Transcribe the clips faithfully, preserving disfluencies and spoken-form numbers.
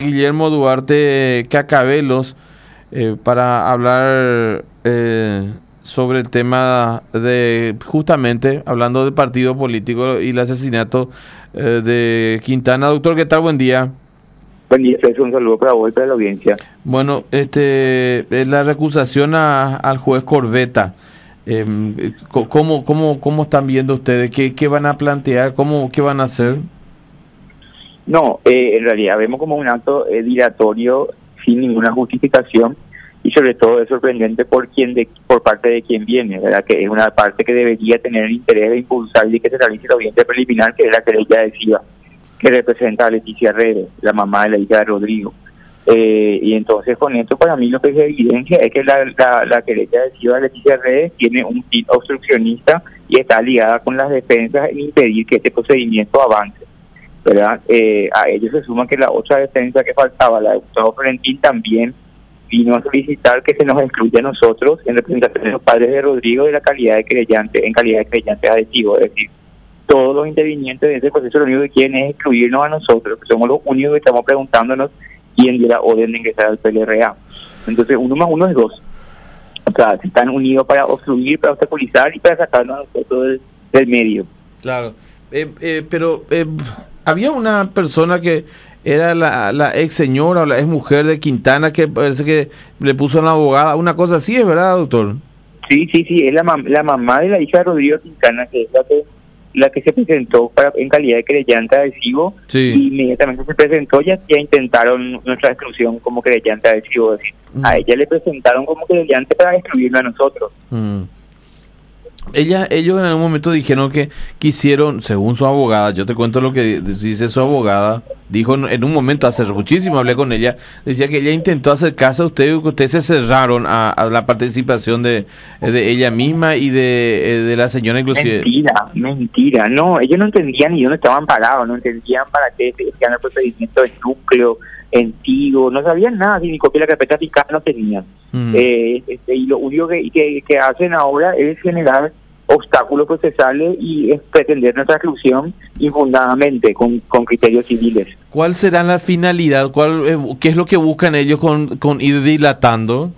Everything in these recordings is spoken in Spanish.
Guillermo Duarte Cacabelos eh, para hablar eh, sobre el tema de, justamente, hablando de partido político y el asesinato eh, de Quintana. Doctor, ¿qué tal? Buen día. Buen día, César. Un saludo para vos y para la audiencia. Bueno, este, la recusación a, al juez Corbetta, eh, ¿cómo, cómo, ¿cómo están viendo ustedes? ¿Qué, qué van a plantear? ¿Cómo, qué van a hacer? No, eh, en realidad vemos como un acto eh, dilatorio sin ninguna justificación y sobre todo es sorprendente por quien de, por parte de quien viene, ¿verdad? Que es una parte que debería tener el interés de impulsar y que se realice la audiencia preliminar, que es la querella de Siva, que representa a Leticia Redes, la mamá de la hija de Rodrigo. Eh, y entonces con esto para mí lo que se evidencia es que la, la, la querella de Siva, Leticia Redes, tiene un tip obstruccionista y está ligada con las defensas en impedir que este procedimiento avance, ¿verdad? Eh, a ello se suma que la otra defensa que faltaba, la de Gustavo Florentín, también vino a solicitar que se nos excluya a nosotros en representación de los padres de Rodrigo de la calidad de creyente, en calidad de creyente adhesivo, es decir, todos los intervinientes de ese proceso lo único que quieren es excluirnos a nosotros, que somos los únicos que estamos preguntándonos quién dio la orden de ingresar al P L R A. Entonces uno más uno es dos. O sea, se están unidos para obstruir, para obstaculizar y para sacarnos a nosotros del, del medio. Claro, eh, eh, pero eh, había una persona que era la, la ex señora o la ex mujer de Quintana que parece que le puso a la abogada, una cosa así, ¿es verdad, doctor? Sí, sí, sí, es la, mam la mamá de la hija de Rodrigo Quintana, que es la que la que se presentó para, en calidad de creyente adhesivo, sí. Y inmediatamente se presentó, ya, ya intentaron nuestra exclusión como creyente adhesivo, es decir, mm. a ella le presentaron como creyente para excluirlo a nosotros. Mm. Ella, ellos en algún momento dijeron que quisieron, según su abogada, yo te cuento lo que dice su abogada, dijo en un momento, hace muchísimo hablé con ella, decía que ella intentó acercarse a usted y que ustedes se cerraron a, a la participación de, de ella misma y de, de la señora inclusive. Mentira, mentira, no, ellos no entendían ni dónde estaban parados, no entendían para qué hacían el procedimiento de núcleo, en Tigo, no sabían nada, ni copia de la carpeta fiscal no tenían. Mm. Eh, este, y lo único que, que, que hacen ahora es generar obstáculos procesales y es pretender nuestra exclusión infundadamente con, con criterios civiles. ¿Cuál será la finalidad? ¿Cuál, eh, ¿Qué es lo que buscan ellos con, con ir dilatando?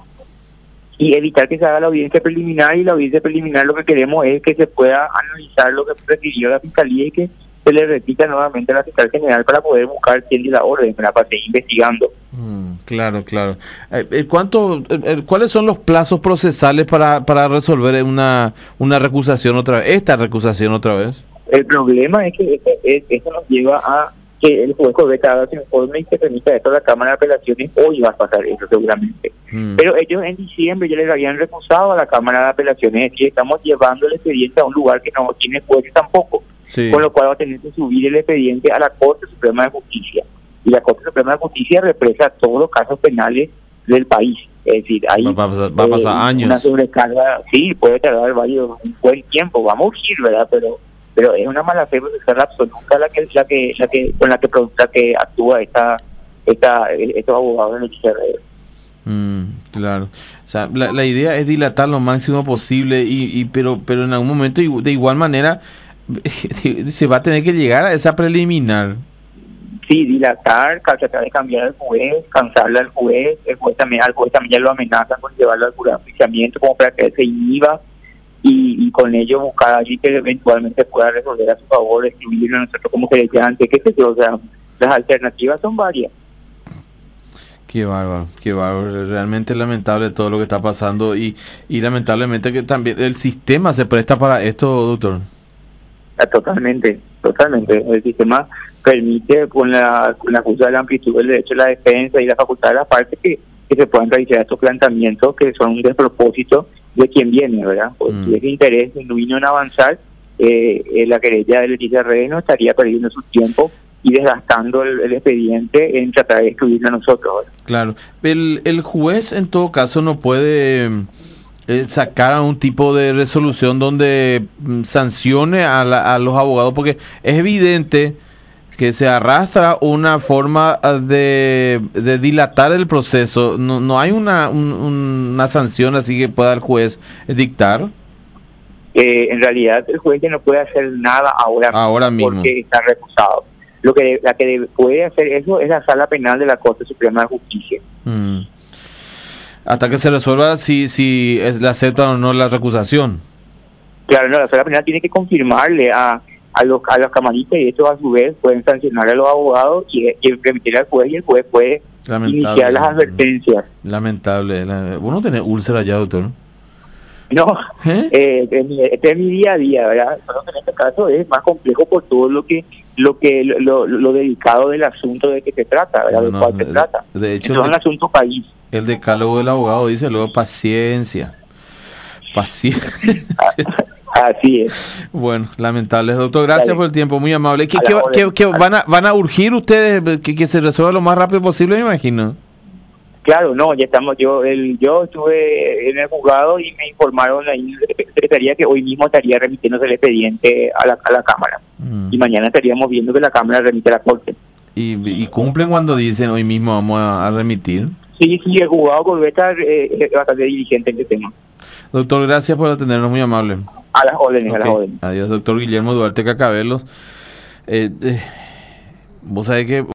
Y evitar que se haga la audiencia preliminar, y la audiencia preliminar lo que queremos es que se pueda analizar lo que requirió la Fiscalía y que se le repita nuevamente a la Fiscal General para poder buscar quién dio la orden, para seguir investigando. Mm, claro, claro. Eh, ¿cuánto, eh, ¿Cuáles son los plazos procesales para, para resolver una, una recusación otra vez, esta recusación otra vez? El problema es que esto, es, esto nos lleva a que el juez Corbetta haga su informe y se permita esto a la Cámara de Apelaciones. Hoy va a pasar eso seguramente. Mm. Pero ellos en diciembre ya les habían recusado a la Cámara de Apelaciones, es decir, estamos llevando el expediente a un lugar que no tiene jueces tampoco. Sí. Con lo cual va a tener que subir el expediente a la Corte Suprema de Justicia. Y la Corte Suprema de Justicia represa todos los casos penales del país. Es decir, ahí va a pasar, va a pasar eh, años. Una sobrecarga, sí, puede tardar varios, un buen tiempo, va a morir, ¿verdad? Pero pero es una mala fe procesal absoluta la que la que la que con la que la que actúa esta esta estos abogados en el H R. Mm, claro, o sea, la, la idea es dilatar lo máximo posible y, y pero pero en algún momento de igual manera se va a tener que llegar a esa preliminar. Sí, dilatar, tratar de cambiar al juez, cansarle al juez, el juez también, al juez también ya lo amenazan con llevarlo al juramento como para que él se inhiba y, y con ello buscar allí que eventualmente pueda resolver a su favor, excluirlo a nosotros como creyentes, qué sé yo, o sea, las alternativas son varias. Qué bárbaro, qué bárbaro, realmente lamentable todo lo que está pasando y, y lamentablemente que también el sistema se presta para esto, doctor. Totalmente, totalmente. El sistema permite, con la con la acusa de la amplitud del derecho a la defensa y la facultad de las partes, que, que se puedan realizar estos planteamientos que son un despropósito de quien viene, ¿verdad? Pues mm. si ese interés genuino en avanzar, eh, eh, la querella de Leticia Redes no estaría perdiendo su tiempo y desgastando el, el expediente en tratar de excluirlo a nosotros, ¿verdad? Claro. El, el juez en todo caso no puede Eh, sacar a un tipo de resolución donde mm, sancione a, la, a los abogados, porque es evidente que se arrastra una forma de, de dilatar el proceso. No, no hay una, un, una sanción así que pueda el juez dictar. Eh, en realidad el juez ya no puede hacer nada ahora, ahora mismo porque está recusado. lo que la que puede hacer eso es la Sala Penal de la Corte Suprema de Justicia. Mm. Hasta que se resuelva si si es, le aceptan o no la recusación. Claro, no, la Sala Penal tiene que confirmarle a a los a los camaristas y estos a su vez pueden sancionar a los abogados y, y remitir al juez y el juez puede Lamentable. iniciar las advertencias. Lamentable. La, vos no tenés úlcera ya, doctor. No, ¿Eh? eh, es mi- este es mi día a día, ¿verdad? Solo que en este caso es más complejo por todo lo que lo que lo, lo delicado del asunto de que se trata, ¿verdad? No, de cuál no, se de- trata. de hecho, Esto es un de- asunto país. El decálogo del abogado dice luego paciencia. Paciencia. Así es. Bueno, lamentable. Doctor, gracias Dale. por el tiempo, muy amable. ¿Qué, A la qué- orden. qué- qué van, a, van a urgir ustedes que, que se resuelva lo más rápido posible, me imagino? Claro, no, ya estamos, yo el, yo estuve en el juzgado y me informaron ahí en la secretaría que hoy mismo estaría remitiéndose el expediente a la, a la Cámara. Mm. Y mañana estaríamos viendo que la Cámara remite a la Corte. ¿Y, y cumplen cuando dicen hoy mismo vamos a, a remitir? Sí, sí, el juzgado volvió a estar eh, eh, bastante diligente en este tema. Doctor, gracias por atendernos, muy amable. A las órdenes, a las Ok, órdenes. adiós, doctor Guillermo Duarte Cacabelos. Eh, eh, vos sabés que